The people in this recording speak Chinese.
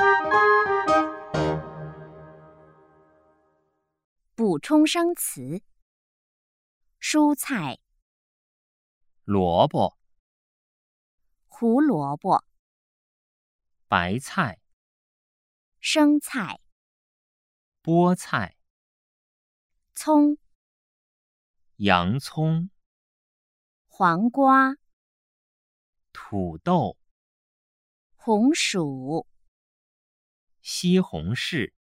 补充生词：蔬菜、 萝卜、 胡萝卜、 白菜、 生菜、 菠菜、 葱、 洋葱、 黄瓜、 土豆、 红薯、 西红柿。